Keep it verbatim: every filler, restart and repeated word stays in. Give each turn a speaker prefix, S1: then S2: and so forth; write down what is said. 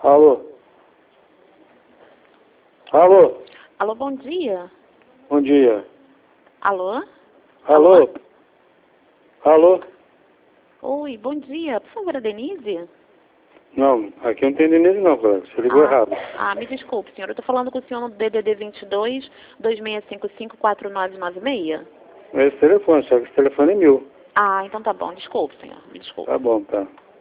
S1: Alô? Alô?
S2: Alô, bom dia.
S1: Bom dia.
S2: Alô?
S1: Alô? Alô?
S2: Oi, bom dia. Por favor, a Denise?
S1: Não, aqui não tem Denise não, colega. Você ligou
S2: Ah,
S1: errado.
S2: ah, me desculpe, senhor. Eu estou falando com o senhor no D D D vinte e dois, dois seis cinco cinco, quatro nove nove seis.
S1: É esse telefone, só que esse telefone é meu.
S2: Ah, então tá bom. Desculpe, senhor. Me desculpe.
S1: Tá bom, tá.